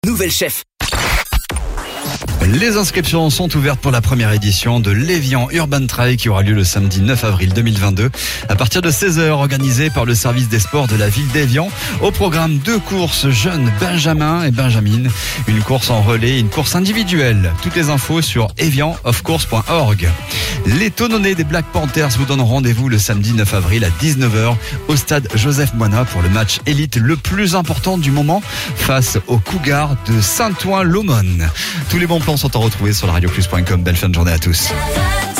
Nouvelle chef. Les inscriptions sont ouvertes pour la première édition de l'Évian Urban Trail qui aura lieu le samedi 9 avril 2022 à partir de 16h, organisée par le service des sports de la ville d'Évian. Au programme 2 courses jeunes Benjamin et Benjamine, une course en relais et une course individuelle. Toutes les infos sur evianofcourse.org. Les Tononnais des Black Panthers vous donnent rendez-vous le samedi 9 avril à 19h au stade Joseph Moina pour le match élite le plus important du moment face aux Cougars de Saint-Ouen-l'Aumône. Tous les bons plans sont à retrouver sur la radioplus.com. Belle fin de journée à tous.